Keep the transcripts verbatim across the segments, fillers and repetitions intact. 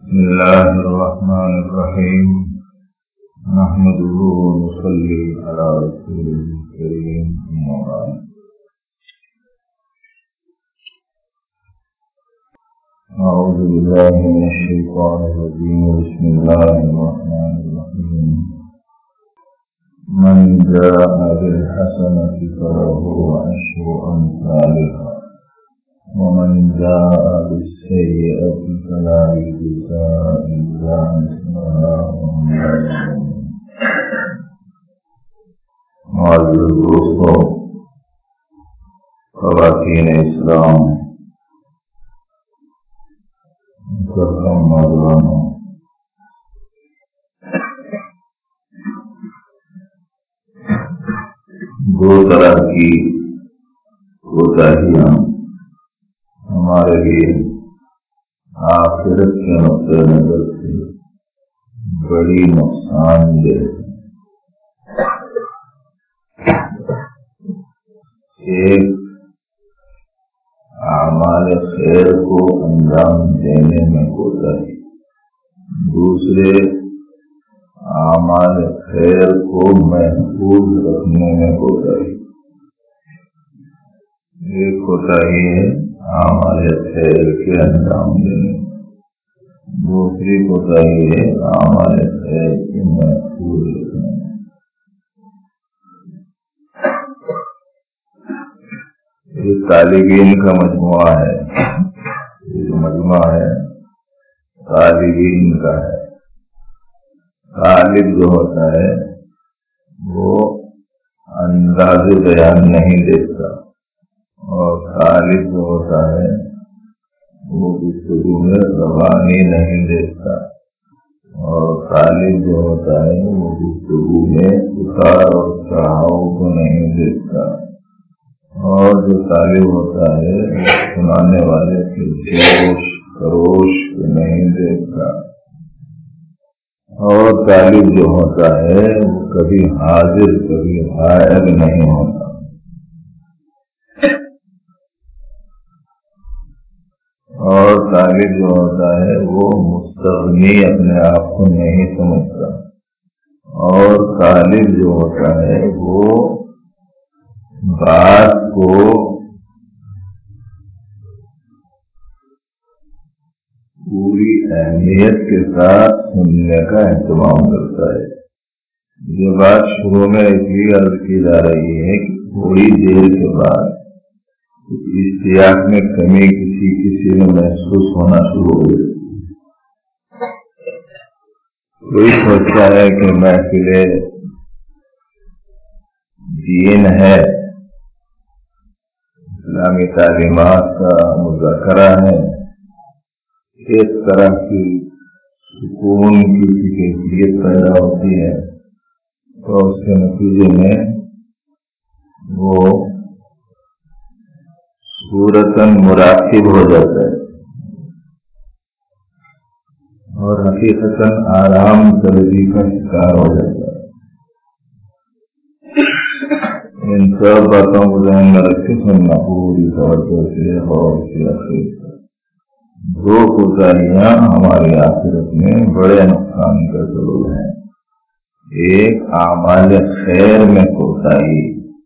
بسم الله الرحمن الرحيم نحمده ونصلي على رسوله الكريم أما بعد أعوذ بالله من الشيطان الرجيم بسم الله الرحمن الرحيم من جاء بالحسنة فله عشر أمثالها ومن جاء بالسيئة فلا يجزى إلا مثلها وهم لا يظلمون. معزز دوستو، خواتین اسلام، محترم نوجوانوں، دو طرح کی کوتاہیاں ہمارے لیے آخرت کے نقطہ نظر سے بڑی نقصان دہ ہے۔ ایک اعمال خیر کو انجام دینے میں کوتاہی، دوسرے اعمال خیر کو محفوظ رکھنے میں کوتاہی۔ ایک کوتاہی ہے اعمال خیر کے انجام دینے، دوسری کوتاہی ہے اعمال خیر کے محفوظ رکھنے۔ یہ طالبین کا مجموعہ ہے، یہ جو مجموعہ ہے طالبین کا ہے۔ طالب جو ہوتا ہے وہ انداز بیان نہیں دیکھتا، اور طالب جو ہوتا ہے وہ گفتگو میں زبانی نہیں دیکھتا، اور طالب جو ہوتا ہے وہ گفتگو میں اتار اور چڑھاؤ کو نہیں دیکھتا، اور جو طالب ہوتا ہے وہ سنانے والے کے جوش خروش کو نہیں دیکھتا، اور طالب جو ہوتا ہے وہ کبھی حاضر کبھی غائب نہیں ہوتا۔ اور طالب جو ہوتا ہے وہ مستغنی اپنے آپ کو نہیں سمجھتا، اور طالب جو ہوتا ہے وہ بات کو پوری اہمیت کے ساتھ سننے کا اہتمام کرتا ہے۔ یہ بات شروع میں اس لیے عرض کی جا رہی ہے کہ تھوڑی دیر کے بعد کچھ اشتیاق میں کمی کسی کسی میں محسوس ہونا شروع ہو گئی۔ کوئی سوچتا ہے کہ محفل دین ہے، اسلامی تعلیمات کا مذاکرہ ہے، ایک طرح کی سکون کی سی کیفیت پیدا ہوتی ہے، تو اس کے نتیجے میں وہ صورتاً مراقب ہو جاتا ہے، اور حقیقتاً آرام طلبی کا شکار ہو جاتا ہے۔ ان سب باتوں کو ذہن میں رکھ کے سننا پوری توجہ سے اور سے آخر دو کوتاہیاں ہماری آخرت میں بڑے نقصان کا سبب ہیں۔ ایک اعمال خیر میں کوتاہی،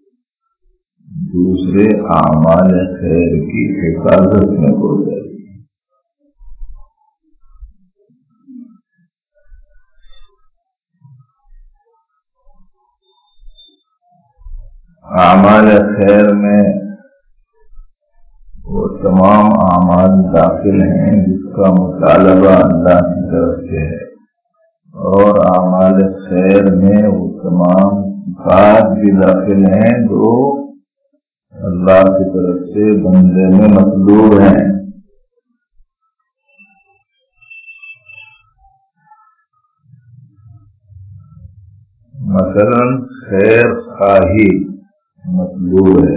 دوسرے اعمال خیر کی حفاظت میں کوتاہی۔ اعمال خیر میں وہ تمام اعمال داخل ہیں جس کا مطالبہ اللہ کی طرف سے ہے، اور اعمال خیر میں وہ تمام صفات بھی داخل ہیں جو اللہ کی طرف سے بندے میں مطلوب ہیں۔ مثلا خیر خواہی مطلوب ہے،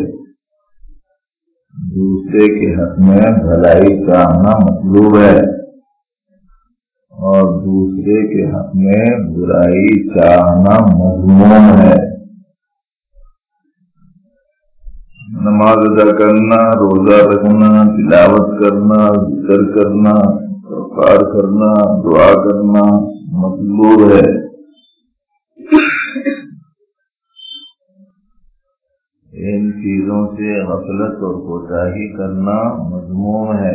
دوسرے کے حق میں بھلائی چاہنا مطلوب ہے، اور دوسرے کے حق میں برائی چاہنا مذموم ہے۔ نماز ادا کرنا، روزہ رکھنا، تلاوت کرنا، ذکر کرنا، استغفار کرنا، دعا کرنا مطلوب ہے۔ ان چیزوں سے غفلت اور کوتاہی کرنا مذموم ہے۔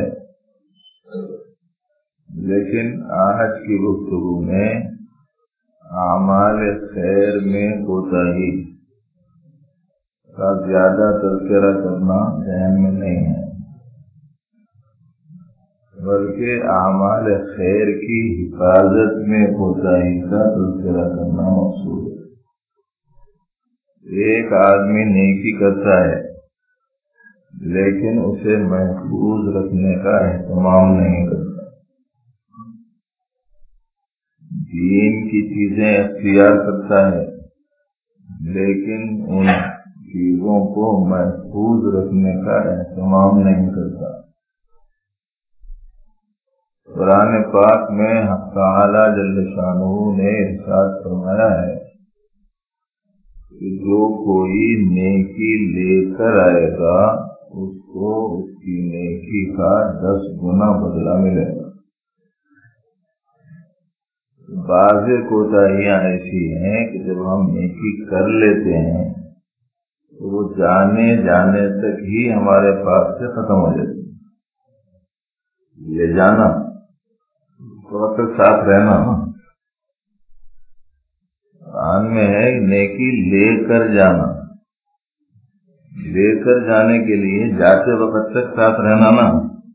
لیکن آج کی گفتگو میں اعمال خیر میں کوتاہی کا زیادہ تذکرہ کرنا ذہن میں نہیں ہے، بلکہ اعمال خیر کی حفاظت میں کوتاہی کا تذکرہ کرنا مقصود ہے۔ ایک آدمی نیکی کرتا ہے لیکن اسے محفوظ رکھنے کا اہتمام نہیں کرتا، دین کی چیزیں اختیار کرتا ہے لیکن ان چیزوں کو محفوظ رکھنے کا اہتمام نہیں کرتا۔ قرآن پاک میں حق تعالی جل شانہ نے ارشاد فرمایا ہے کہ جو کوئی نیکی لے کر آئے گا اس کو اس کی نیکی کا دس گنا بدلہ ملے گا۔ بعض کوتاہیاں ایسی ہیں کہ جب ہم نیکی کر لیتے ہیں تو وہ جانے جانے تک ہی ہمارے پاس سے ختم ہو جاتی ہے۔ لے جانا تو تک ساتھ رہنا نا، قرآن میں ہے نیکی لے کر جانا، لے کر جانے کے لیے جاتے وقت تک ساتھ رہنا نا۔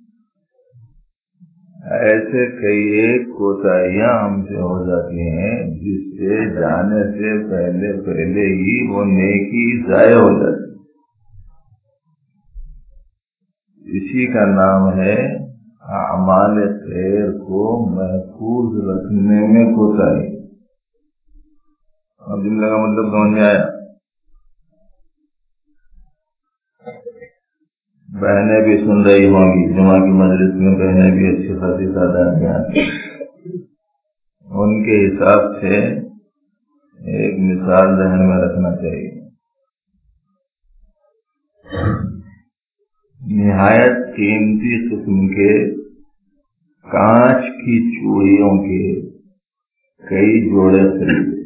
ایسے کئی ایک کوتاہیاں ہم سے ہو جاتی ہیں جس سے جانے سے پہلے پہلے ہی وہ نیکی ضائع ہو جاتی، اسی کا نام ہے اعمال خیر کو محفوظ رکھنے میں کوتاہی۔ اب جملے کا مطلب سمجھ میں آیا؟ بہنیں بھی سن رہی ہوں گی، جمعہ کی مجلس میں بہنیں بھی اچھی خاصی تعداد میں آتی، ان کے حساب سے ایک مثال ذہن میں رکھنا چاہیے۔ نہایت قیمتی قسم کے کانچ کی چوڑیوں کے کئی جوڑے خریدے،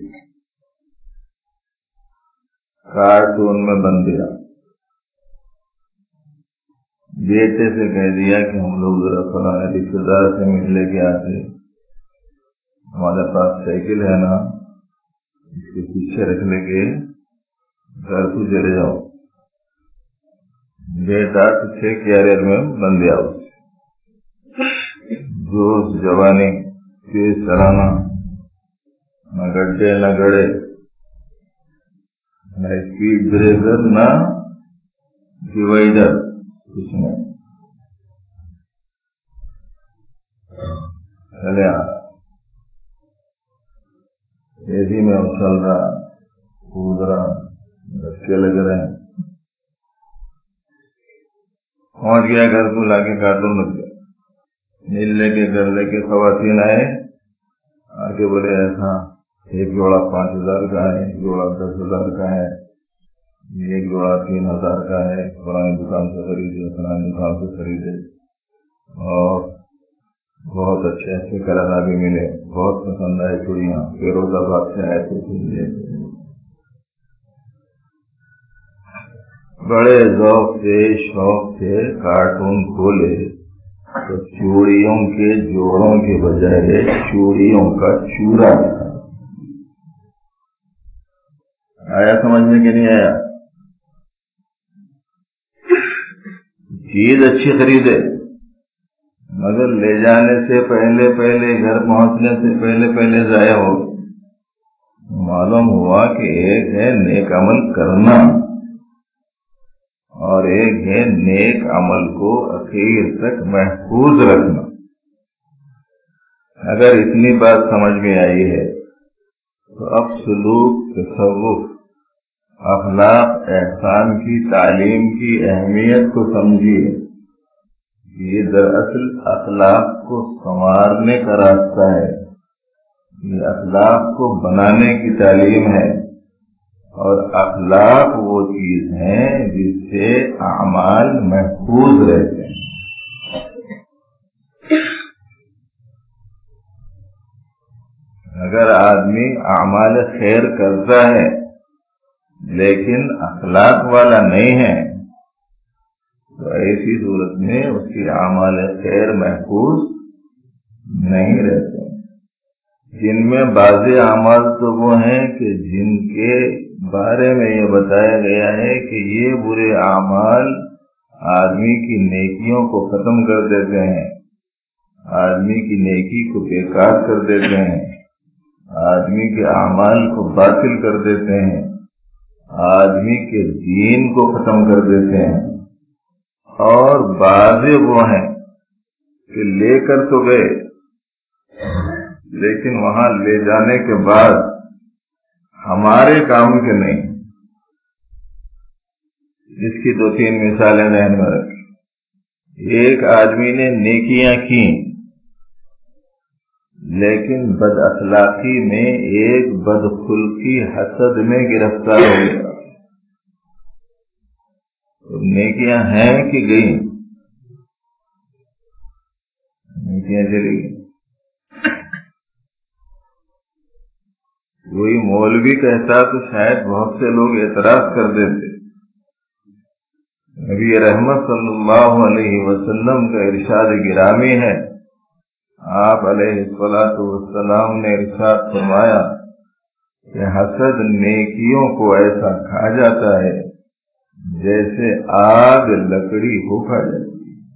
کارٹون میں بند دیا، بیٹے سے کہہ دیا کہ ہم لوگ ذرا فلاں رشتے دار سے مل لے کے آتے، ہمارے پاس سائیکل ہے نا، اس کے پیچھے رکھ لے کے گھر کو چلے جاؤ۔ بیٹا پیچھے کیریئر میں بند دیا، اس جوش جوانی تیز چلانا، نہ گڈھے نہ گڑے، نہ اسپیڈ بریکر نہ ڈیوائڈر، کچھ نہیں، چلے آ رہا، تیزی میں اچھل رہا، کود رہا، دھکے لگ رہے ہیں۔ پہنچ گیا گھر کو، لا کے کارٹون رکھ دیا، ملنے کے گھر لے کے خواتین آئے، آ کے بولے ایسا ایک جوڑا پانچ ہزار کا ہے، ایک جوڑا دس ہزار کا ہے، ایک جوڑا تین ہزار کا ہے، فلانی دکان سے خریدے، فلانی دکان سے خریدے، اور بہت اچھے اچھے کلر بھی ملے، بہت پسند آئے چوڑیاں، فیروز آباد سے ایسے خریدے، بڑے ذوق سے شوق سے کارٹون کھولے تو چوڑیوں کے جوڑوں کے بجائے چوڑیوں کا چورا تھا۔ آیا سمجھ میں کہ نہیں آیا؟ چیز اچھی خریدے مگر لے جانے سے پہلے پہلے، گھر پہنچنے سے پہلے پہلے ضائع ہو۔ معلوم ہوا کہ ایک ہے نیک عمل کرنا اور ایک ہے نیک عمل کو اخیر تک محفوظ رکھنا۔ اگر اتنی بات سمجھ میں آئی ہے تو اب سلوک، تصوف، اخلاق، احسان کی تعلیم کی اہمیت کو سمجھیے۔ یہ دراصل اخلاق کو سنوارنے کا راستہ ہے، یہ اخلاق کو بنانے کی تعلیم ہے۔ اور اخلاق وہ چیز ہیں جس سے اعمال محفوظ رہتے ہیں. اگر آدمی اعمال خیر کرتا ہے لیکن اخلاق والا نہیں ہے تو ایسی صورت میں اس کی اعمال خیر محفوظ نہیں رہتے. جن میں بعض اعمال تو وہ ہیں کہ جن کے بارے میں یہ بتایا گیا ہے کہ یہ برے اعمال آدمی کی نیکیوں کو ختم کر دیتے ہیں، آدمی کی نیکی کو بیکار کر دیتے ہیں، آدمی کے اعمال کو باطل کر دیتے ہیں، آدمی کے دین کو ختم کر دیتے ہیں. اور بعض وہ ہیں کہ لے کر تو گئے لیکن وہاں لے جانے کے بعد ہمارے کام کے نہیں. جس کی دو تین مثالیں ذہن میں رکھیں. ایک آدمی نے نیکیاں کی لیکن بد اخلاقی میں ایک بدخلقی حسد میں گرفتار ہو گیا. نیکیاں ہیں کہ گئی؟ نیکیاں چلی گئی. وہی مولوی کہتا تو شاید بہت سے لوگ اعتراض کر دیتے. نبی رحمت صلی اللہ علیہ وسلم کا ارشاد گرامی ہے، آپ علیہ الصلاۃ والسلام نے ارشاد فرمایا کہ حسد نیکیوں کو ایسا کھا جاتا ہے جیسے آگ لکڑی کو کھا جاتی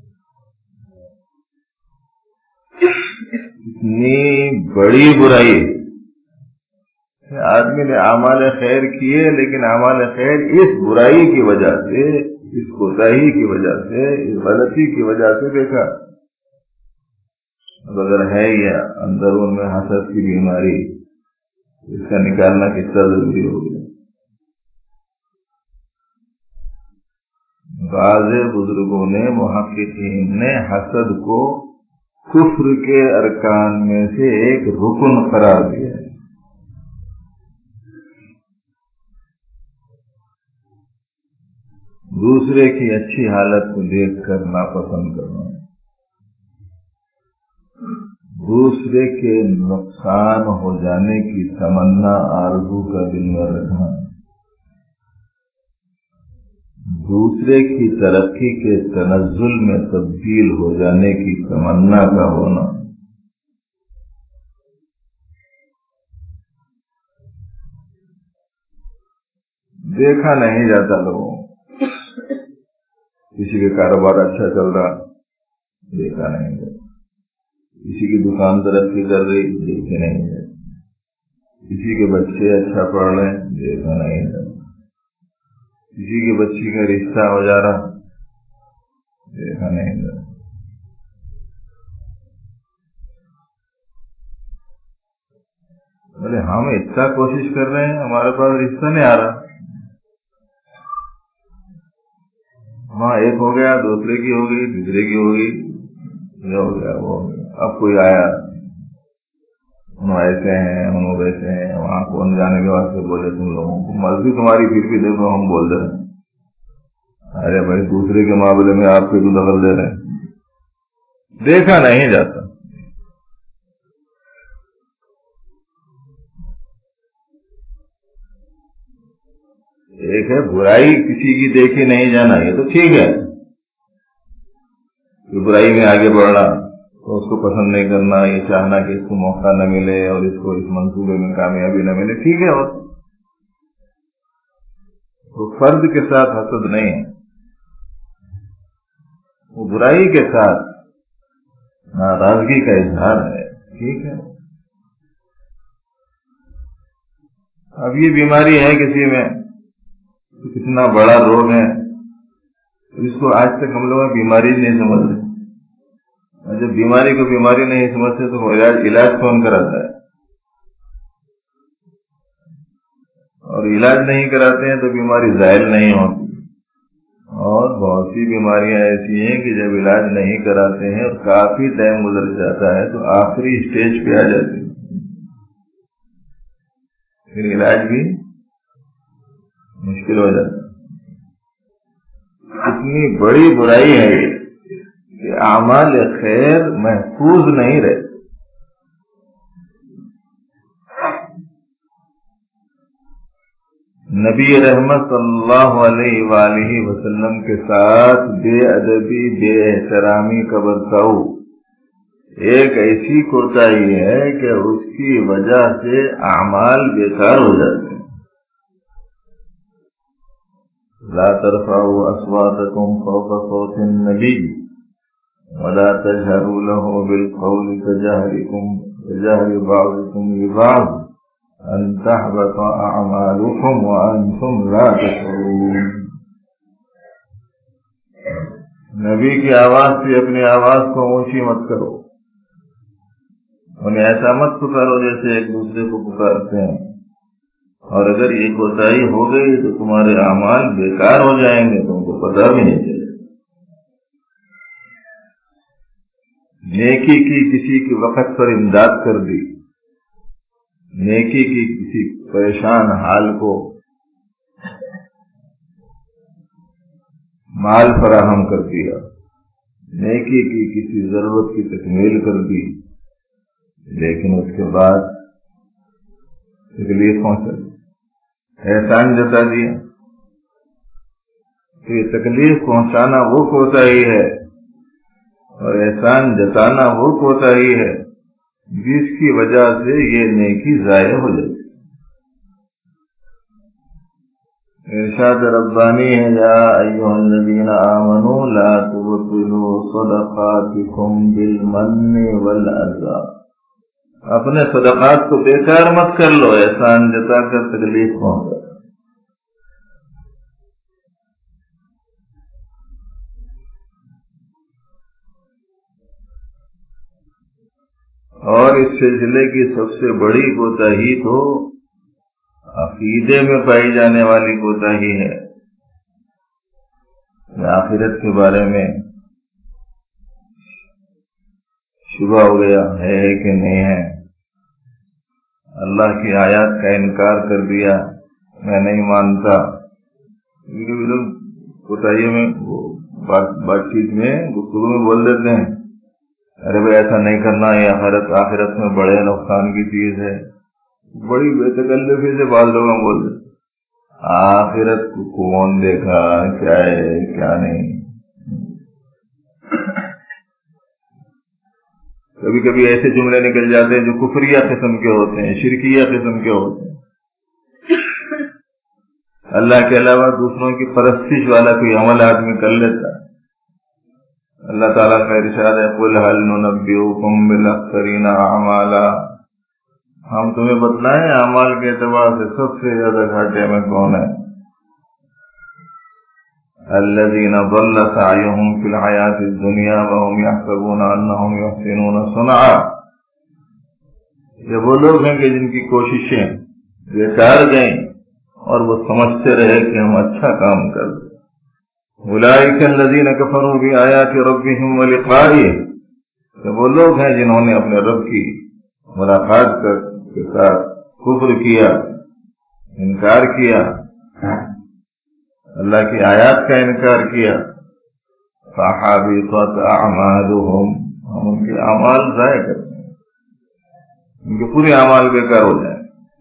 ہے. اتنی بڑی برائی ہے. آدمی نے اعمال خیر کیے لیکن اعمال خیر اس برائی کی وجہ سے، اس کوتاہی کی وجہ سے، اس غلطی کی وجہ سے دیکھا. اب اگر ہے یا اندرون میں حسد کی بیماری، اس کا نکالنا کتنا ضروری ہو گیا. بعض بزرگوں نے، محققین نے حسد کو کفر کے ارکان میں سے ایک رکن قرار دیا ہے. دوسرے کی اچھی حالت کو دیکھ کر ناپسند کرنا، دوسرے کے نقصان ہو جانے کی تمنا آرزو کا دل میں رکھنا، دوسرے کی ترقی کے تنزل میں تبدیل ہو جانے کی تمنا کا ہونا، دیکھا نہیں جاتا لوگوں. کسی کا کاروبار اچھا چل رہا دیکھا نہیں جاتا، کسی کی دکان ترقی کر رہی دیکھے نہیں جاتا، کسی کے بچے اچھا پڑھ رہے دیکھا نہیں جاتا، کسی کے بچی کا رشتہ ہو جا رہا دیکھا نہیں جاتا. بولے ہم اتنا کوشش کر رہے ہیں ہمارے پاس رشتہ نہیں آ رہا. وہاں ایک ہو گیا، دوسرے کی ہو گئی، تیسرے کی ہو گئی، یہ ہو گیا وہ ہو گیا. اب کوئی آیا انہوں ایسے ہیں انہوں ویسے ہیں، وہاں کون جانے کے واسطے بولے تم لوگوں کو مرضی تمہاری، پھر بھی دیکھو ہم بول دے رہے ہیں. ارے بھائی دوسرے کے معاملے میں آپ کو کیوں دخل دے رہے ہیں؟ دیکھا نہیں جاتا. ایک ہے برائی کسی کی دیکھی نہیں جانا، یہ تو ٹھیک ہے کہ برائی میں آگے بڑھنا، تو اس کو پسند نہیں کرنا، یہ چاہنا کہ اس کو موقع نہ ملے اور اس کو اس منصوبے میں کامیابی نہ ملے، ٹھیک ہے. اور وہ فرد کے ساتھ حسد نہیں ہے، وہ برائی کے ساتھ ناراضگی کا اظہار ہے. ٹھیک ہے. اب یہ بیماری ہے کسی میں، کتنا بڑا روگ ہے، اس کو آج تک ہم لوگ بیماری نہیں سمجھ رہے. اور جب بیماری کو بیماری نہیں سمجھتے تو علاج علاج کون کراتا ہے؟ اور علاج نہیں کراتے ہیں تو بیماری ظاہر نہیں ہوتی. اور بہت سی بیماریاں ایسی ہیں کہ جب علاج نہیں کراتے ہیں اور کافی ٹائم گزر جاتا ہے تو آخری اسٹیج پہ آ جاتی ہے، پھر علاج بھی مشکل ہو جاتا ہے. اتنی بڑی برائی ہے یہ کہ اعمال خیر محفوظ نہیں رہتے. نبی رحمت صلی اللہ علیہ وآلہ وسلم کے ساتھ بے ادبی بے احترامی کا برتاؤ ایک ایسی کوتاہی ہے کہ اس کی وجہ سے اعمال بیکار ہو جاتے ہیں. لا ترفعوا اصواتكم فوق صوت النبي ولا تجهروا له بالقول كجهركم كجهر بعضكم لبعض ان تحبط اعمالكم وانتم لا تشعرون. نبی کی آواز سے اپنی آواز کو اونچی مت کرو. انہیں ایسا مت پکارو جیسے ایک دوسرے کو پکارتے ہیں. اور اگر یہ کوتاہی ہو گئی تو تمہارے اعمال بیکار ہو جائیں گے، تم کو پتہ بھی نہیں چلے. نیکی کی کسی کے وقت پر امداد کر دی، نیکی کی کسی پریشان حال کو مال فراہم کر دیا، نیکی کی کسی ضرورت کی تکمیل کر دی، لیکن اس کے بعد تکلیف پہنچا دی، احسان جتا دیا، تو یہ تکلیف پہنچانا وہ کوتاہی ہے اور احسان جتانا وہ کوتاہی ہے جس کی وجہ سے یہ نیکی ضائع ہو جاتی. ارشاد ربانی ہے یا ایھا الذین آمنوا لا تبطلوا صدقاتکم بالمن والاذی. اپنے صدقات کو بیکار مت کر لو احسان جتا کر تکلیف پہنچا. اور اس سلسلے کی سب سے بڑی کوتاہی تو عقیدے میں پائی جانے والی کوتاہی ہے. آخرت کے بارے میں شبہ ہو گیا ہے کہ نہیں ہے، اللہ کی آیات کا انکار کر دیا، میں نہیں مانتا. کوتاہیوں میں بات چیت میں گفتگو میں بول دیتے ہیں ارے بھائی ایسا نہیں کرنا، یہ آخرت آخرت میں بڑے نقصان کی چیز ہے. بڑی بے تکلفی سے بعض لوگ بول دیتے آخرت کو کون دیکھا، کیا ہے کیا نہیں. کبھی کبھی ایسے جملے نکل جاتے ہیں جو کفریہ قسم کے ہوتے ہیں، شرکیہ قسم کے ہوتے ہیں. اللہ کے علاوہ دوسروں کی پرستش والا کوئی عمل آدمی کر لیتا ہے. اللہ تعالیٰ کا ارشاد ہے قُلْ هَلْ نُنَبِّئُكُمْ بِالْأَخْسَرِينَ أَعْمَالًا. ہم تمہیں بتلائیں اعمال کے اعتبار سے سب سے زیادہ گھاٹے میں کون ہے؟ الَّذِينَ ضَلَّ سَعْيُهُمْ فِي الْحَيَاةِ الدُّنْيَا وَهُمْ يَحْسَبُونَ أَنَّهُمْ يُحْسِنُونَ صُنْعًا. یہ وہ لوگ ہیں کہ جن کی کوششیں بیکار گئیں اور وہ سمجھتے رہے کہ ہم اچھا کام کر رہے. اولئک الذین کفروا بآیات ربہم ولقائہ. وہ لوگ ہیں جنہوں نے اپنے رب کی ملاقات کے ساتھ کفر کیا، انکار کیا، اللہ کی آیات کا انکار کیا. فحبطت اعمالہم. ہم ان کے اعمال ضائع کرتے ہیں، ان کے پورے اعمال بیکار ہو جائیں.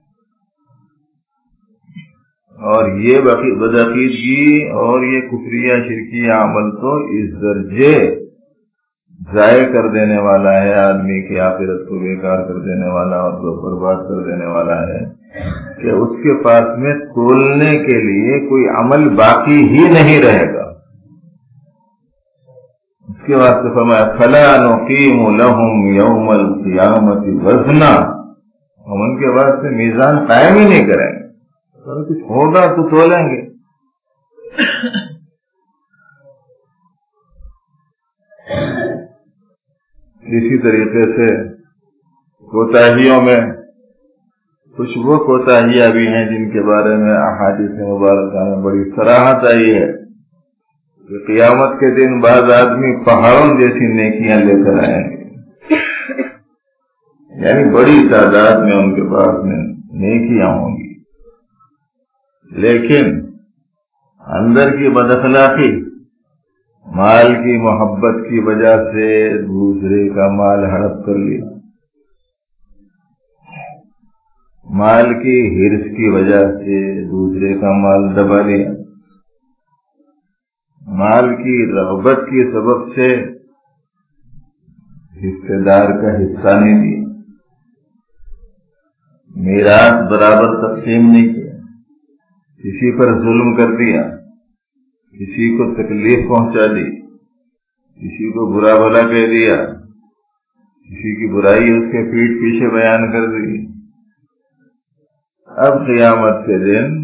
اور یہ بدعقیدگی اور یہ کفریہ شرکیہ عمل تو اس درجے ضائع کر دینے والا ہے، آدمی کی آخرت کو بیکار کر دینے والا اور کو برباد کر دینے والا ہے کہ اس کے پاس میں تولنے کے لیے کوئی عمل باقی ہی نہیں رہے گا. اس کے واسطے فرمایا فَلَا نُقِيمُ لَهُمْ يَوْمَ الْقِيَامَةِ وَزْنًا. ہم ان کے واسطے میزان قائم ہی نہیں کریں گے، کچھ ہوگا تو تولیں گے. اسی طریقے سے کوتاہیوں میں کچھ وہ کوتاہیاں بھی ہیں جن کے بارے میں احادیث مبارکہ میں بڑی صراحت آئی ہے کہ قیامت کے دن بعض آدمی پہاڑوں جیسی نیکیاں لے کر آئیں گے، یعنی بڑی تعداد میں ان کے پاس میں نیکیاں ہوں گی، لیکن اندر کی بد اخلاقی، مال کی محبت کی وجہ سے دوسرے کا مال ہڑپ کر لیا، مال کی ہرس کی وجہ سے دوسرے کا مال دبا لیا، مال کی رغبت کی سبب سے حصے دار کا حصہ نہیں دیا، میراث برابر تقسیم نہیں کیا، کسی پر ظلم کر دیا، کسی کو تکلیف پہنچا دی، کسی کو برا بھلا کہہ دیا، کسی کی برائی اس کے پیٹھ پیچھے بیان کر دی۔ اب قیامت کے دن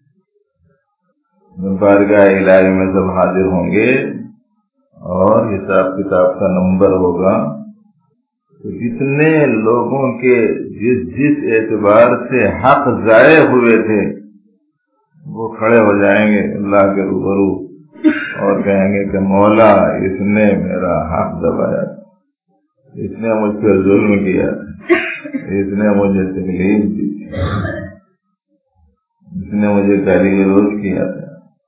بارگاہ الہی میں سب حاضر ہوں گے اور حساب کتاب کا نمبر ہوگا، تو جتنے لوگوں کے جس جس اعتبار سے حق ضائع ہوئے تھے وہ کھڑے ہو جائیں گے اللہ کے روبرو اور کہیں گے کہ مولا اس نے میرا حق دبایا، اس نے مجھ پر ظلم کیا، اس نے مجھے تکلیف دی، اس نے مجھے گالی گلوچ کیا تھا۔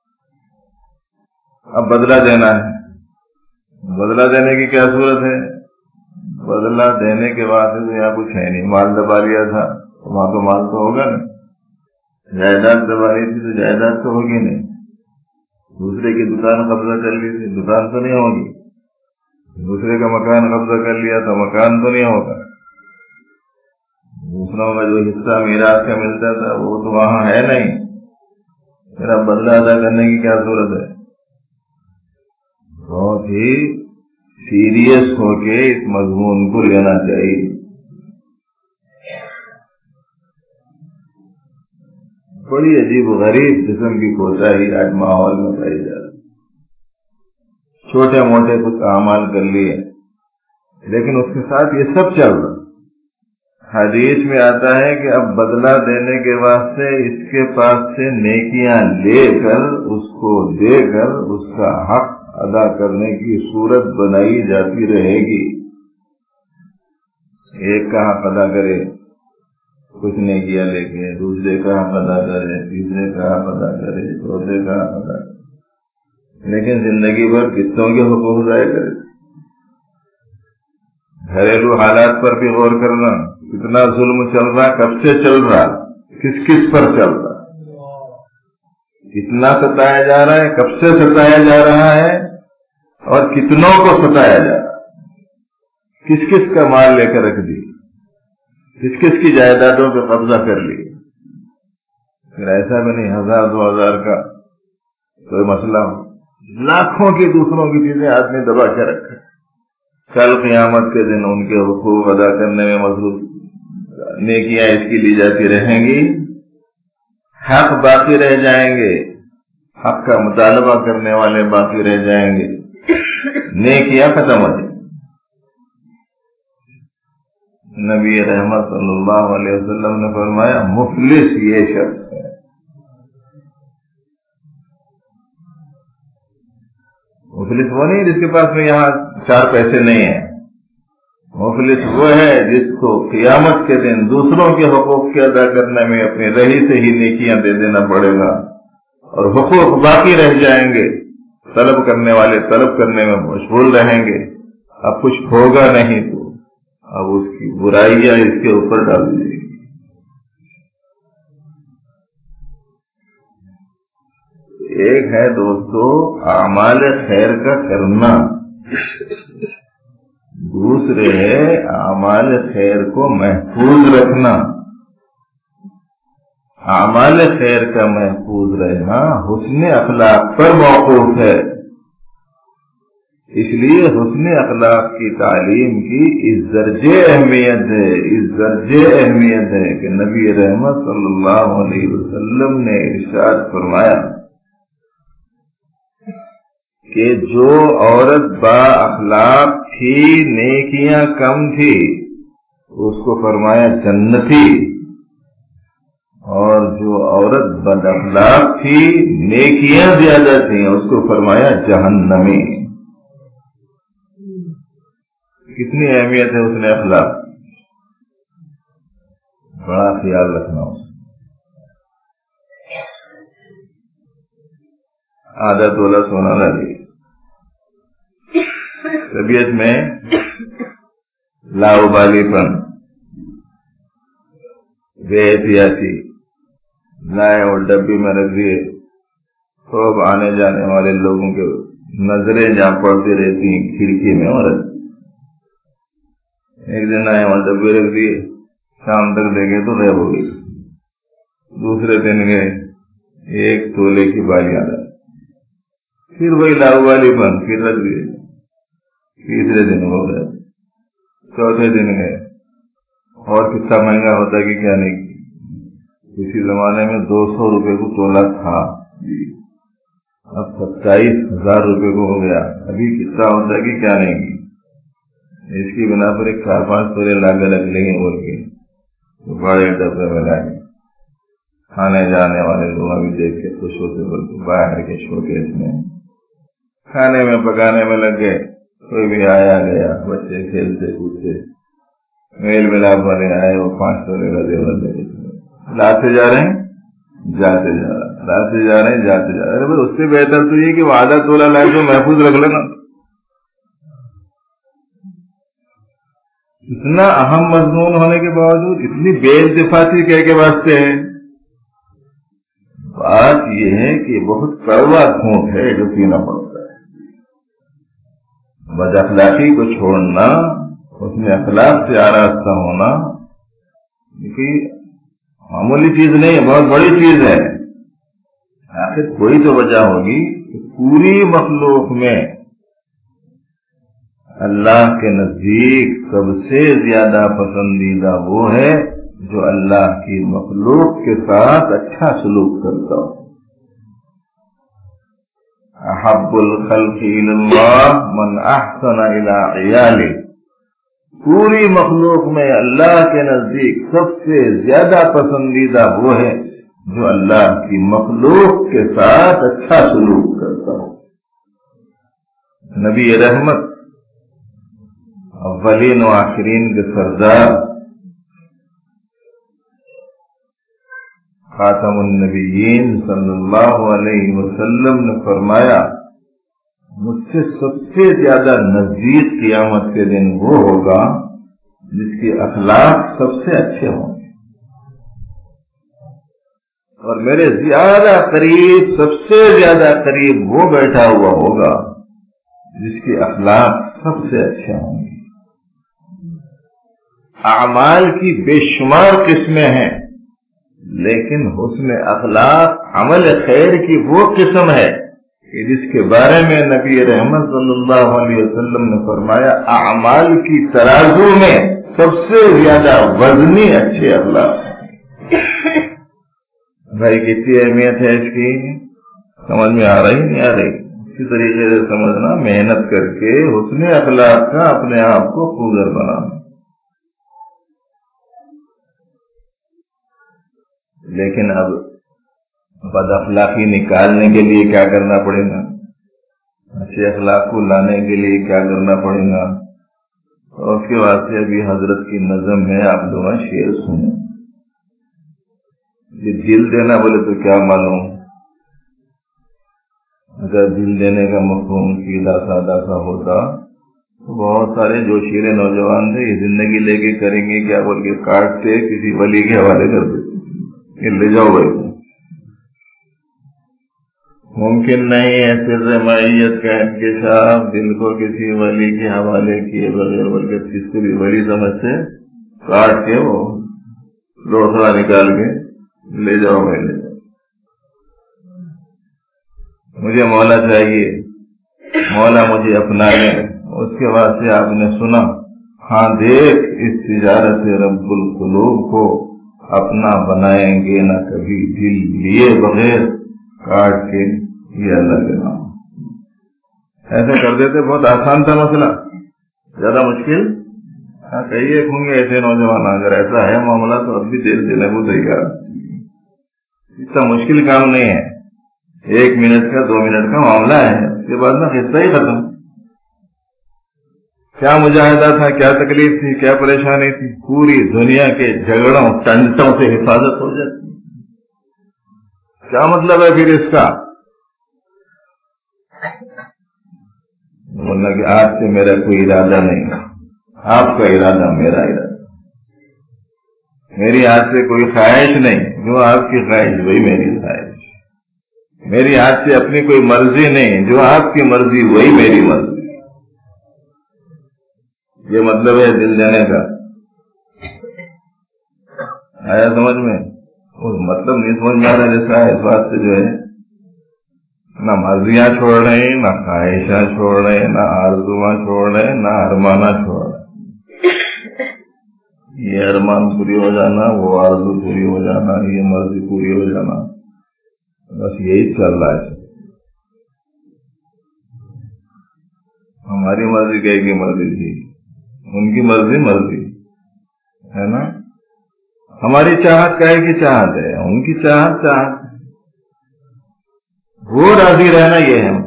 اب بدلہ دینا ہے، بدلہ دینے کی کیا صورت ہے؟ بدلہ دینے کے واسطے تو یہاں کچھ ہے نہیں، مال دبا لیا تھا تو وہاں تو مال تو ہوگا نہیں، جائیداد دبا لی تھی تو جائیداد تو ہوگی نہیں، دوسرے کی دکان قبضہ کر لی تھی دکان تو نہیں ہوگی، دوسرے کا مکان قبضہ کر لیا تو مکان تو نہیں ہوگا، دوسروں کا جو حصہ میراث کا ملتا تھا وہ تو وہاں ہے نہیں، پھر اب بدلہ ادا کرنے کی کیا صورت ہے؟ بہت ہی سیریس ہو کے اس مضمون کو لینا چاہیے۔ بڑی عجیب غریب قسم کی کوتاہی آج ماحول میں پائی جا رہی، چھوٹے موٹے کچھ اعمال کر لیے لیکن اس کے ساتھ یہ سب چل رہا۔ حدیث میں آتا ہے کہ اب بدلہ دینے کے واسطے اس کے پاس سے نیکیاں لے کر اس کو دے کر اس کا حق ادا کرنے کی صورت بنائی جاتی رہے گی۔ ایک کا حق ادا کرے کچھ نیکیاں لے کے، دوسرے کا حق ادا کرے، تیسرے کا حق ادا کرے، چوتھے کا حق ادا کرے، لیکن زندگی بھر کتوں کے حقوق ضائع کرے۔ گھریلو حالات پر بھی غور کرنا، کتنا ظلم چل رہا، کب سے چل رہا، کس کس پر چل رہا، کتنا ستایا جا رہا ہے، کب سے ستایا جا رہا ہے اور کتنوں کو ستایا جا رہا ہے، کس کس کا مال لے کر رکھ دی، کس کس کی جائیدادوں پہ قبضہ کر لی۔ پھر ایسا بھی نہیں ہزار دو ہزار کا کوئی مسئلہ ہو، لاکھوں کی دوسروں کی چیزیں آدمی دبا کے رکھے، کل قیامت کے دن ان کے حقوق ادا کرنے میں مصروف، نیکیاں اس کی لی جاتی رہیں گی، حق باقی رہ جائیں گے، حق کا مطالبہ کرنے والے باقی رہ جائیں گے، نیکیاں ختم ہو جائیں۔ نبی رحمت صلی اللہ علیہ وسلم نے فرمایا مفلس یہ شخص ہے، مفلس وہ نہیں جس کے پاس میں یہاں چار پیسے نہیں ہیں، مفلس وہ ہے جس کو قیامت کے دن دوسروں کے حقوق کے ادا کرنے میں اپنی رہی سے ہی نیکیاں دے دینا پڑے گا اور حقوق باقی رہ جائیں گے، طلب کرنے والے طلب کرنے میں مشغول رہیں گے، اب کچھ ہوگا نہیں تو اب اس کی برائیاں اس کے اوپر ڈال دی جائیں گی۔ ایک ہے دوستو اعمال خیر کا کرنا، دوسرے ہے اعمال خیر کو محفوظ رکھنا۔ اعمال خیر کا محفوظ رہنا حسن اخلاق پر موقوف ہے، اس لیے حسن اخلاق کی تعلیم کی اس درجے اہمیت ہے، اس درجے اہمیت ہے کہ نبی رحمت صلی اللہ علیہ وسلم نے ارشاد فرمایا کہ جو عورت با اخلاق تھی، نیکیاں کم تھی، اس کو فرمایا جنتی، اور جو عورت بد اخلاق تھی، نیکیاں زیادہ تھیں، اس کو فرمایا جہنمی۔ کتنی اہمیت ہے اس نے اخلاق، بڑا خیال رکھنا اس آدھا تولہ سونا نہ دی. طبیعت میں لاؤبالی پن، بے احتیاطی لائے اور ڈبی میں رکھ دیے. خوب آنے جانے والے لوگوں کے نظریں جہاں پڑتی رہتی ہیں کھڑکی میں، اور ایک دن آئے وہاں ڈبے رکھ دیے، شام تک دیکھے تو غائب ہو گئی. دوسرے دن گئے، ایک تولے کی بالیاں رکھ، پھر وہی لاؤ والی بن، پھر رکھ دیے. تیسرے دن ہو گئے، چوتھے دن گئے، اور کتنا مہنگا ہوتا کہ کیا نہیں. کسی زمانے میں دو سو روپے کو تولہ تھا، اب ستائیس ہزار روپے کو ہو گیا. ابھی کتنا ہوتا کہ کیا نہیں. اس کی بنا پر ایک چار پانچ تولے لا کے رکھ لیں گے بول کے بڑے ڈبے میں لائیں. کھانے جانے والے لوگ ابھی دیکھ کے خوش ہوتے، بلکہ باہر کے شوکیس میں کھانے میں پکانے میں لگ گئے. کوئی بھی آیا گیا، بچے کھیلتے کودتے، میل ملاپ والے آئے، وہ پانچ تولے کا زیور لے کے لاتے جا رہے ہیں، جاتے جا رہے ہیں، لاتے جا رہے ہیں، جاتے جا رہے ہیں. ارے اس سے بہتر تو یہ کہ وہ آدھا تولہ لائے تو محفوظ رکھ لینا. اتنا اہم مضمون ہونے کے باوجود اتنی بے التفاتی کہہ کے واسطے ہے. بات یہ ہے کہ بہت کڑوا گھونٹ ہے جو پینا پڑتا ہے. بد اخلاقی کو چھوڑنا، اس میں اخلاق سے آراستہ ہونا، کیونکہ معمولی چیز نہیں ہے، بہت بڑی چیز ہے. آخر کوئی تو وجہ ہوگی کہ پوری مخلوق میں اللہ کے نزدیک سب سے زیادہ پسندیدہ وہ ہے جو اللہ کی مخلوق کے ساتھ اچھا سلوک کرتا ہو. احب الخلق الی اللہ من احسن الی عیالہ. پوری مخلوق میں اللہ کے نزدیک سب سے زیادہ پسندیدہ وہ ہے جو اللہ کی مخلوق کے ساتھ اچھا سلوک کرتا ہو. نبی رحمت، اولین و آخرین کے سردار، خاتم النبیین صلی اللہ علیہ وسلم نے فرمایا، مجھ سے سب سے زیادہ نزدیک قیامت کے دن وہ ہوگا جس کے اخلاق سب سے اچھے ہوں گے، اور میرے زیادہ قریب، سب سے زیادہ قریب وہ بیٹھا ہوا ہوگا جس کے اخلاق سب سے اچھے ہوں گے. اعمال کی بے شمار قسمیں ہیں، لیکن حسن اخلاق عمل خیر کی وہ قسم ہے کہ جس کے بارے میں نبی رحمت صلی اللہ علیہ وسلم نے فرمایا، اعمال کی ترازو میں سب سے زیادہ وزنی اچھے اخلاق. بھائی کتنی اہمیت ہے اس کی، سمجھ میں آ رہی نہیں آ رہی؟ اسی طریقے سے سمجھنا، محنت کر کے حسن اخلاق کا اپنے آپ کو خوبصورت بنانا. لیکن اب بد اخلاقی نکالنے کے لیے کیا کرنا پڑے گا، اچھے اخلاق کو لانے کے لیے کیا کرنا پڑے گا؟ اور اس کے واسطے ابھی حضرت کی نظم ہے، آپ لوگ شعر سنیں. یہ دل دینا بولے تو کیا معلوم؟ اگر دل دینے کا مفہوم سیدھا سادہ سا ہوتا تو بہت سارے جو شیرے نوجوان تھے یہ زندگی لے کے کریں گے کیا بول کے کاٹتے، کسی ولی کے حوالے کر دیتے کہ لے جاؤ بھائی. ممکن نہیں ہے سر معیت کا انکشاف دل کو کسی ولی کے حوالے کیے بغیر، بلکہ جس کو بھی ولی سمجھتے کاٹ کے وہ لوٹا نکال کے لے جاؤ بھائی لے جاؤ. مجھے مولا چاہیے، مولا مجھے اپنا لے. اس کے بعد سے آپ نے سنا، ہاں دیکھ اس تجارت رب القلوب کو اپنا بنائیں گے نہ کبھی دل لیے بغیر، کاٹ کے یہ اللہ کے نام. ایسے کر دیتے، بہت آسان تھا مسئلہ، زیادہ مشکل. ہاں کئی ایک ہوں گے ایسے نوجوان، اگر ایسا ہے معاملہ تو اب بھی دل دینے کو تیار. اتنا مشکل کام نہیں ہے، ایک منٹ کا دو منٹ کا معاملہ ہے، اس کے بعد نا حصہ ہی ختم. کیا مجاہدہ تھا، کیا تکلیف تھی، کیا پریشانی تھی، پوری دنیا کے جھگڑوں ٹنٹوں سے حفاظت ہو جاتی. کیا مطلب ہے پھر اس کا؟ بولنا کہ آج سے میرا کوئی ارادہ نہیں، آپ کا ارادہ میرا ارادہ، میری آج سے کوئی خواہش نہیں، جو آپ کی خواہش وہی میری خواہش، میری آج سے اپنی کوئی مرضی نہیں، جو آپ کی مرضی وہی میری مرضی۔ یہ مطلب ہے دل دینے کا، آیا سمجھ میں؟ مطلب نہیں سمجھ میں آ رہا جیسا اس بات سے جو ہے نہ مرضیاں چھوڑ رہے ہیں، نہ خواہشاں چھوڑ رہے ہیں، نہ آرزواں چھوڑ رہے ہیں، نہ ارمانہ چھوڑ رہے ہیں۔ یہ ارمان پوری ہو جانا، وہ آرزو پوری ہو جانا، یہ مرضی پوری ہو جانا، بس یہی چل رہا ہے۔ ہماری مرضی کہے گی مرضی تھی، ان کی مرضی مرضی ہے نا، ہماری چاہت کہے کی چاہت ہے، ان کی چاہت چاہت، وہ راضی رہنا یہ ہے۔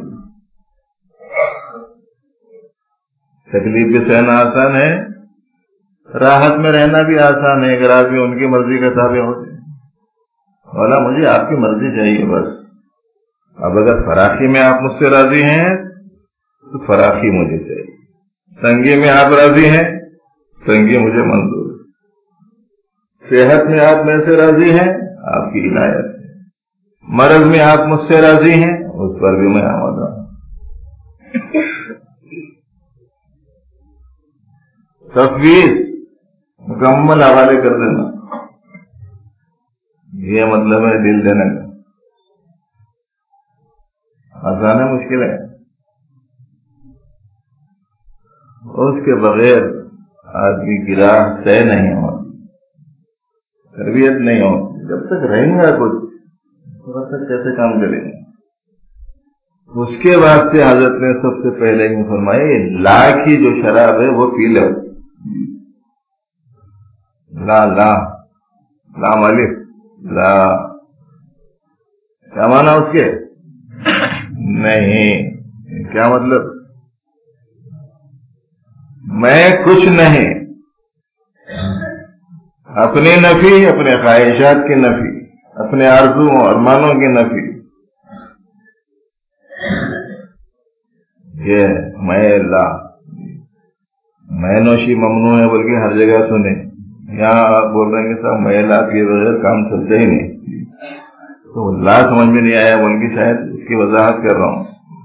تکلیف بھی سہنا آسان ہے، راحت میں رہنا بھی آسان ہے، اگر آدمی ان کی مرضی کا تابع ہو جائے۔ والا مجھے آپ کی مرضی چاہیے بس، اب اگر فراخی میں آپ مجھ سے راضی ہیں تو فراخی مجھے چاہیے، تنگی میں آپ راضی ہیں، تنگی مجھے منظور ہے، صحت میں آپ میں سے راضی ہیں، آپ کی عنایت ہے، مرض میں آپ مجھ سے راضی ہیں، اس پر بھی میں آمادہ ہوں۔ تفویض مکمل حوالے کر دینا، یہ مطلب ہے دل دینے کا۔ آسان ہے مشکل ہے؟ اس کے بغیر آدمی کی راہ طے نہیں ہوتی، تربیت نہیں ہوتی۔ جب تک رہیں گا کچھ تب تک کیسے کام کریں گے؟ اس کے واسطے حضرت نے سب سے پہلے ہی فرمایا یہ لا کی جو شراب ہے وہ پی لو۔ لا لا لام الف لا، کیا مانا اس کے؟ نہیں، کیا مطلب؟ میں کچھ نہیں، اپنی نفی، اپنے خواہشات کی نفی، اپنے آرزوؤں اور ارمانوں کی نفی، یہ میں لا، میں نوشی ممنوع ہے بلکہ ہر جگہ سنے، یہاں آپ بول رہے ہیں کہ صاحب میں لا کے بغیر کام چلتا ہی نہیں، تو لا سمجھ میں نہیں آیا بلکہ شاید اس کی وضاحت کر رہا ہوں۔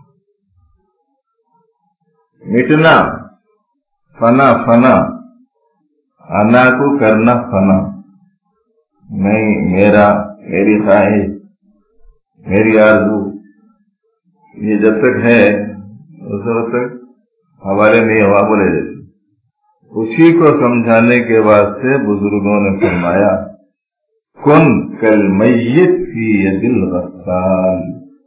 مٹنا، فنا فنا، انا کو کرنا فنا، میں میرا، میری خواہش، میری آرزو، یہ جب تک ہے اس وقت تک حوالے نہیں ہوا بولے جیسے۔ اسی کو سمجھانے کے واسطے بزرگوں نے فرمایا کن کل میت فی ید الغسال،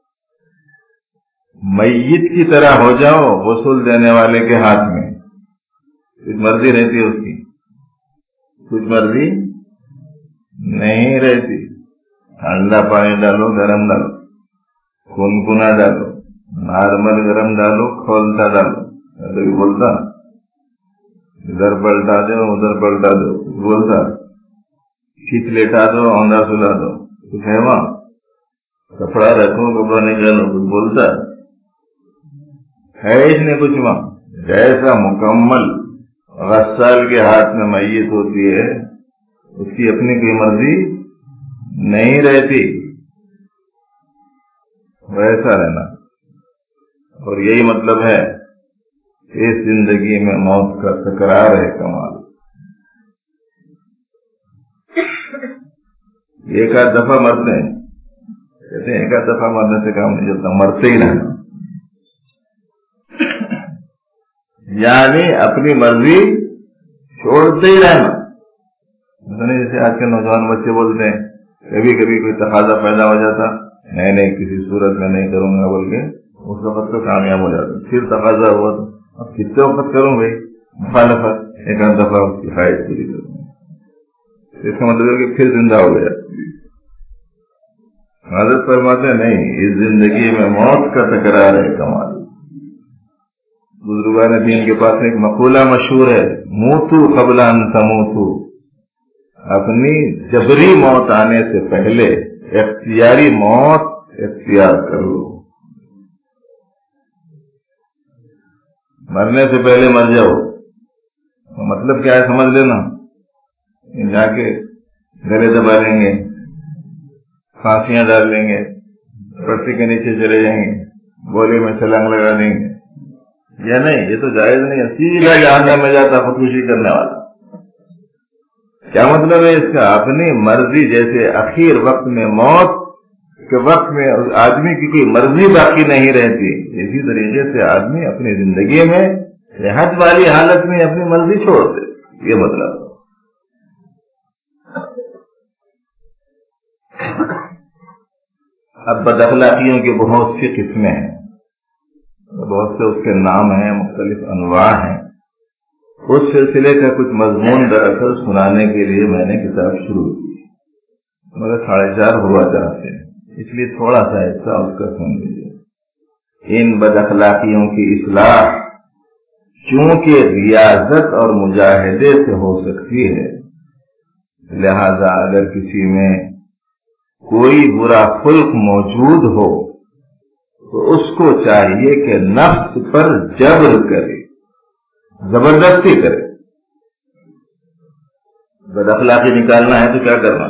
میت کی طرح ہو جاؤ غسل دینے والے کے ہاتھ میں، کچھ مرضی رہتی ہے اس کی، کچھ مرضی نہیں رہتی، ٹھنڈا پانی ڈالو، گرم ڈالو، کنکنا ڈالو، نارمل گرم ڈالو، کھولتا ڈالو، ایسا بولتا، ادھر پلٹا دو ادھر پلٹا دو، بولتا، کھینچ لیٹا دو اوندھا سلا دو، کچھ ہے وہاں؟ کپڑا رکھو کپڑا نکالو، کچھ بولتا ہے اس نے کچھ وہاں؟ جیسا مکمل غسال کے ہاتھ میں میت ہوتی ہے، اس کی اپنی کوئی مرضی نہیں رہتی، ویسا رہنا۔ اور یہی مطلب ہے اس زندگی میں موت کا تکرار ہے کمال۔ ایک آدھ دفعہ مرتے ہیں، کہتے ہیں ایک آدھ دفعہ مرنے سے کام نہیں چلتا، مرتے ہی رہنا، یعنی اپنی مرضی چھوڑتے ہی رہنا۔ جیسے آج کے نوجوان بچے بولتے ہیں کبھی کبھی کوئی تقاضا پیدا ہو جاتا، نہیں نہیں کسی صورت میں نہیں کروں گا بول کے، اس وقت تو کامیاب ہو جاتا، پھر تقاضا ہوا تو اب کتنے وقت کروں بھائی مخالفت، ایک آدھ دفعہ اس کی خواہش پوری کروں، اس کا مطلب ہے کہ پھر زندہ ہو گیا۔ حضرت فرماتے نہیں، اس زندگی میں موت کا تکرار ہے کمال۔ بزرگان دین کے پاس ایک مقولہ مشہور ہے، موتو قبل ان تموتو، اپنی جبری موت آنے سے پہلے اختیاری موت اختیار کر لو۔ مرنے سے پہلے مر جاؤ، مطلب کیا ہے سمجھ لینا، جا کے گلے دبا لیں گے، پھانسیاں ڈال لیں گے، پٹری کے نیچے چلے جائیں گے، گولی میں چھلانگ لگا دیں گے، یا نہیں، یہ تو جائز نہیں ہے، سیدھا جہنم میں جاتا خودکشی کرنے والا۔ کیا مطلب ہے اس کا؟ اپنی مرضی، جیسے اخیر وقت میں موت کے وقت میں آدمی کی کوئی مرضی باقی نہیں رہتی، اسی طریقے سے آدمی اپنی زندگی میں صحت والی حالت میں اپنی مرضی چھوڑ دے، یہ مطلب ہے۔ اب بد اخلاقیوں کی بہت سی قسمیں ہیں، بہت سے اس کے نام ہیں، مختلف انواع ہیں۔ اس سلسلے کا کچھ مضمون دراصل سنانے کے لیے میں نے کتاب شروع کی، مگر ساڑھے چار ہوا چاہتے ہیں، اس لیے تھوڑا سا حصہ اس کا سن لیجیے۔ ان بد اخلاقیوں کی اصلاح چونکہ ریاضت اور مجاہدے سے ہو سکتی ہے، لہذا اگر کسی میں کوئی برا خلق موجود ہو تو اس کو چاہیے کہ نفس پر جبر کرے، زبردستی کرے۔ بد اخلاقی نکالنا ہے تو کیا کرنا؟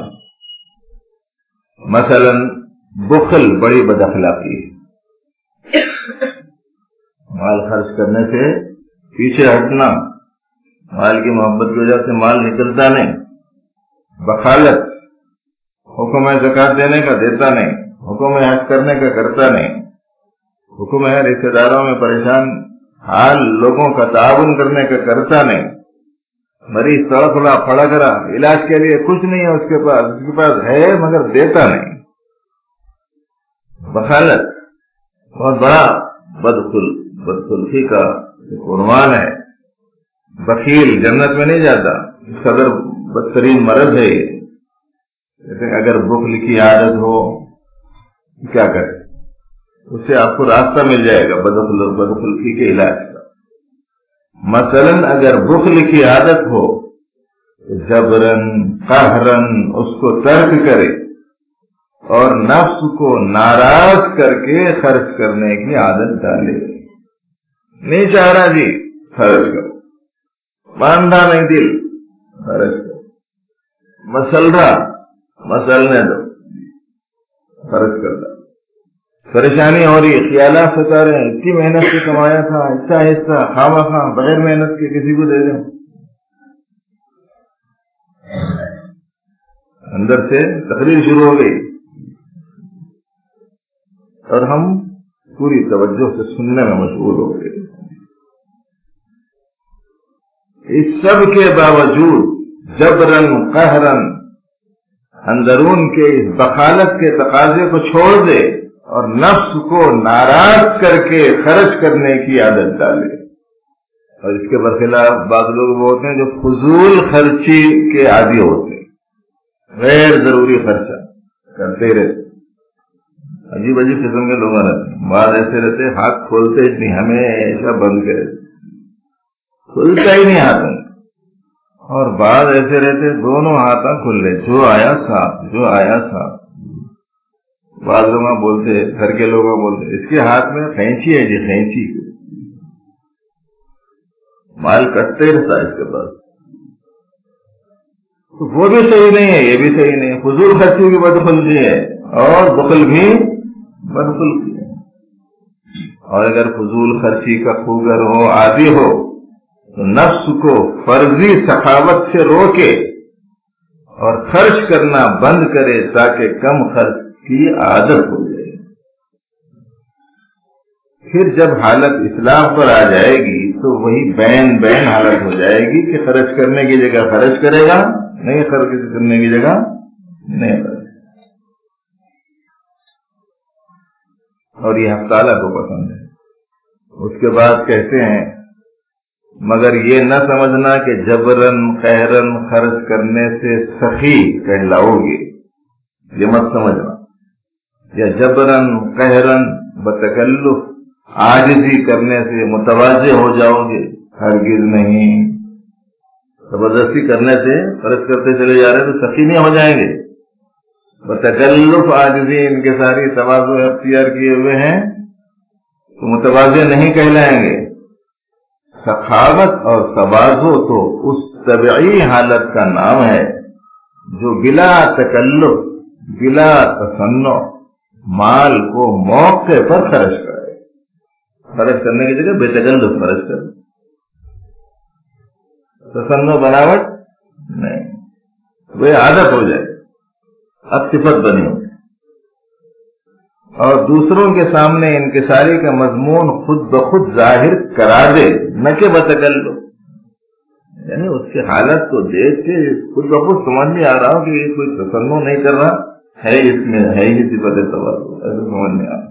مثلا بخل بڑی بد اخلاقی ہے، مال خرچ کرنے سے پیچھے ہٹنا، مال کی محبت کی وجہ سے مال نکلتا نہیں۔ بخالت، حکم ہے زکات دینے کا دیتا نہیں، حکم ہے حج کرنے کا کرتا نہیں، حکم ہے رشتے داروں میں پریشان حال لوگوں کا تعاون کرنے کا کرتا نہیں، مریض تڑپڑا پڑا کرا، علاج کے لیے کچھ نہیں ہے اس کے پاس، اس کے پاس ہے مگر دیتا نہیں۔ بخالت بہت بڑا بدخل بدخلقی کا عنوان ہے۔ بخیل جنت میں نہیں جاتا، اس قدر بدترین مرض ہے یہ۔ لیکن اگر بخل کی عادت ہو کیا کرے؟ اس سے آپ کو راستہ مل جائے گا بدخلقی کے علاج کا۔ مثلا اگر بخل کی عادت ہو تو جبرن قہرن اس کو ترک کرے اور نفس کو ناراض کر کے خرچ کرنے کی عادت ڈالے۔ نہیں چاہ رہا جی خرچ کرو، باندھا نہیں دل، خرچ کرو، مسل رہا مسلنے دو، خرچ کرتا، پریشانی ہو رہی ہے، خیالات ستا رہے ہیں، اتنی محنت سے کمایا تھا، اتنا حصہ خواہ خواہ بغیر محنت کے کسی کو دے دیں، اندر سے تقریر شروع ہو گئی اور ہم پوری توجہ سے سننے میں مشغول ہو گئے۔ اس سب کے باوجود جبرن قہرن اندرون کے اس بخالت کے تقاضے کو چھوڑ دے اور نفس کو ناراض کر کے خرچ کرنے کی عادت ڈالے۔ اور اس کے برخلاف بعض لوگ وہ ہوتے ہیں جو فضول خرچی کے عادی ہوتے ہیں، غیر ضروری خرچہ کرتے رہتے، عجیب عجیب قسم کے لوگ رہتے ہیں۔ بعض ایسے رہتے ہاتھ کھولتے ہی نہیں، ہمیشہ بند کرے، کھلتا ہی نہیں ہاتھ، اور بعض ایسے رہتے دونوں ہاتھ کھل رہے، جو آیا صاف جو آیا صاف۔ بعض لوگ بولتے، گھر کے لوگ بولتے اس کے ہاتھ میں خینچی ہے جی، خینچی، مال کٹتے رہتا اس کے پاس، تو وہ بھی صحیح نہیں ہے، یہ بھی صحیح نہیں ہے، فضول خرچی بھی بدخلقی ہے اور بخل بھی بدخلقی ہے۔ اور اگر فضول خرچی کا خوگر ہو، عادی ہو، تو نفس کو فرضی سخاوت سے روکے اور خرچ کرنا بند کرے تاکہ کم خرچ کی عادت ہو جائے۔ پھر جب حالت اصلاح پر آ جائے گی تو وہی بین بین حالت ہو جائے گی کہ خرچ کرنے کی جگہ خرچ کرے گا، نہیں خرچ کرنے کی جگہ نہیں خرچ۔ اور یہ حق تعالیٰ کو پسند ہے۔ اس کے بعد کہتے ہیں مگر یہ نہ سمجھنا کہ جبرن قہرن خرچ کرنے سے سخی کہلاؤ گے، یہ مت سمجھنا، یا جبرن قہرن بتکلف عاجزی کرنے سے متواضع ہو جاؤ گے، ہرگز نہیں۔ زبردستی کرنے سے خرچ کرتے چلے جا رہے تو سخی نہیں ہو جائیں گے، بتکلف عاجزی ان کے ساری تواضع اختیار کیے ہوئے ہیں تو متواضع نہیں کہلائیں گے۔ سخاوت اور تواضع تو اس طبعی حالت کا نام ہے جو بلا تکلف بلا تصنع مال کو موقع پر خرچ کرے. خرچ کرنے کی جگہ بے تکلف خرچ کرے, تصنع بناوٹ نہیں, وہ عادت ہو جائے, اب صفت بنی ہو. اور دوسروں کے سامنے انکساری کا مضمون خود بخود ظاہر کرا دے, نہ کہ بتکلف, یعنی اس کی حالت کو دیکھ کے خود بخود سمجھ میں آ رہا ہو کہ یہ کوئی تصنع نہیں کر رہا ہے, اس میں ہے ہی صفت تواضع, ایسا سمجھ میں آ رہا.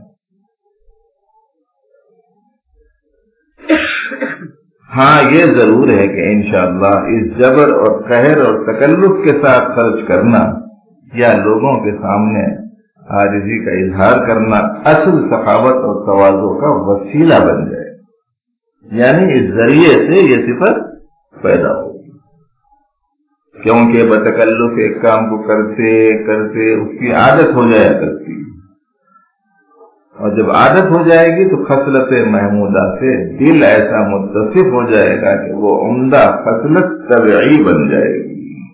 ہاں یہ ضرور ہے کہ انشاءاللہ اس جبر اور قہر اور تکلف کے ساتھ خرچ کرنا یا لوگوں کے سامنے عاجزی کا اظہار کرنا اصل سخاوت اور تواضع کا وسیلہ بن جائے, یعنی اس ذریعے سے یہ صفت پیدا ہوگی. کیونکہ بتکلف ایک کام کو کرتے کرتے اس کی عادت ہو جایا کرتی, اور جب عادت ہو جائے گی تو خصلت محمودہ سے دل ایسا متصف ہو جائے گا کہ وہ عمدہ خصلت طبعی بن جائے گی.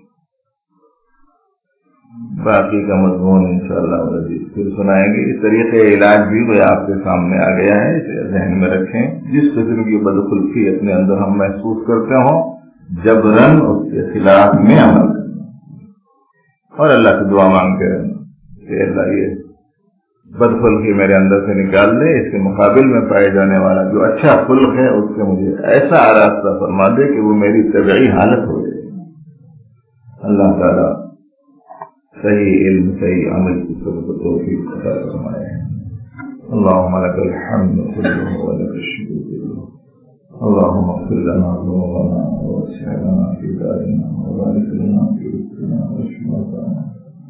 باقی کا مضمون انشاءاللہ عزیز پھر سنائیں گے. اس طریقے علاج بھی وہ آپ کے سامنے آ گیا ہے, اسے ذہن میں رکھیں. جس قسم کی بدخلقی اپنے اندر ہم محسوس کرتے ہوں, جبرن اس کے خلاف میں عمل کرنا اور اللہ سے دعا مانگتے رہنا کہ اللہ یہ بدخلقی میرے اندر سے نکال دے, اس کے مقابل میں پائے جانے والا جو اچھا خلق ہے اس سے مجھے ایسا آراستہ فرما دے کہ وہ میری طبعی حالت ہو جائے. اللہ تعالیٰ صحیح علم صحیح عمل کی سب کو توفیق عطا فرمائے. اللهم لك الحمد كله ولك الشكر كله. اللهم اغفر لنا ذنوبنا ووسع لنا في دارنا وبارك لنا في رزقنا واشف مرضانا.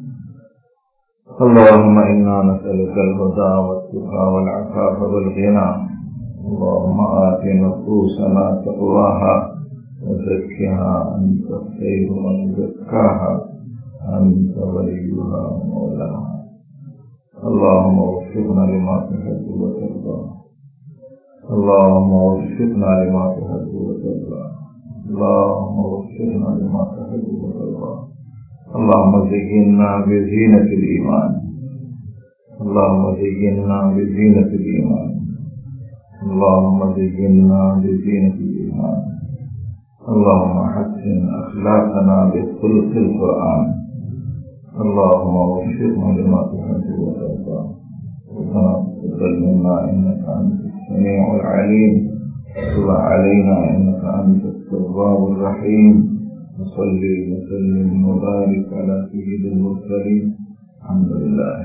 اللهم انا نسألك الهدى والتقى والعفاف والغنى. اللهم آت نفوسنا تقواها وزكها أنت خير من زكاها أنت وليها ومولاها. اللهم وفقنا لما تحب وترضى. اللهم وفقنا لما تحب وترضى. اللهم وفقنا لما تحب وترضى. اللهم زينا بزينة الإيمان. اللهم زينا بزينة الإيمان. اللهم زينا بزينة الإيمان. اللهم حسن أخلاقنا بخلق القرآن. اللهم وفقنا لما تحب وترضى. ربنا تقبل منا إنك أنت السميع العليم, وتب علينا إنك أنت التواب الرحيم. وصلي وسلم وبارك على سيد المرسلين. الحمد لله.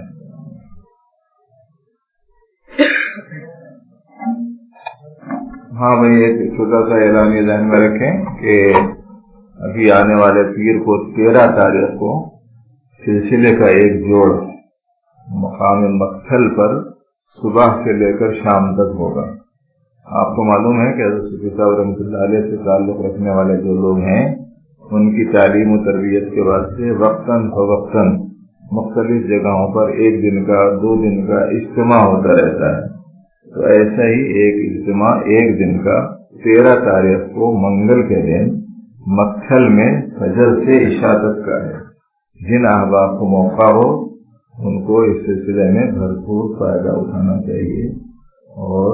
ہاں بھائی, ایک چھوٹا سا اعلان یہ ذہن میں رکھیں کہ ابھی آنے والے پیر کو تیرہ تاریخ کو سلسلے کا ایک جوڑ مقام مقتل پر صبح سے لے کر شام تک ہوگا. آپ کو معلوم ہے کہ حضرت صوفی صاحب رحمۃ اللہ علیہ سے تعلق رکھنے والے جو لوگ ہیں ان کی تعلیم و تربیت کے واسطے وقتاً فوقتاً مختلف جگہوں پر ایک دن کا دو دن کا اجتماع ہوتا رہتا ہے. تو ایسا ہی ایک اجتماع ایک دن کا تیرہ تاریخ کو منگل کے دن مکھل میں فجر سے عشاء تک کا ہے. جن احباب کو موقع ہو ان کو اس سلسلے میں بھرپور فائدہ اٹھانا چاہیے اور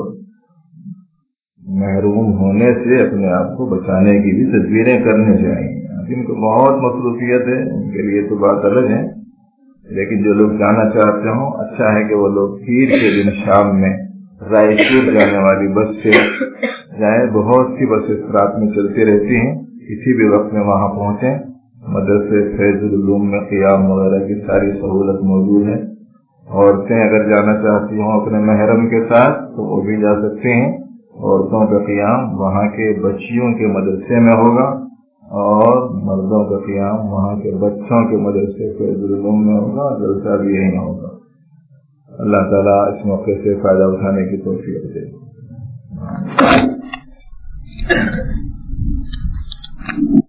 محروم ہونے سے اپنے آپ کو بچانے کی بھی تدبیریں کرنی چاہیے. جن کو بہت مصروفیت ہے ان کے لیے تو بات الگ ہے, لیکن جو لوگ جانا چاہتے ہوں اچھا ہے کہ وہ لوگ پیر کے دن شام میں رائچور جانے والی بس سے جائیں. بہت سی بسیں رات میں چلتی رہتی ہیں, کسی بھی وقت میں وہاں پہنچیں. مدرسے فیض العلوم میں قیام وغیرہ کی ساری سہولت موجود ہے. عورتیں اگر جانا چاہتی ہوں اپنے محرم کے ساتھ تو وہ بھی جا سکتے ہیں. عورتوں کا قیام وہاں کے بچیوں کے مدرسے میں ہوگا اور مردوں کا قیام وہاں کے بچوں کے مدرسے فیض العلوم میں ہوگا. جلسہ بھی یہیں ہوگا. اللہ تعالیٰ اس موقع سے فائدہ اٹھانے کی توفیق دے.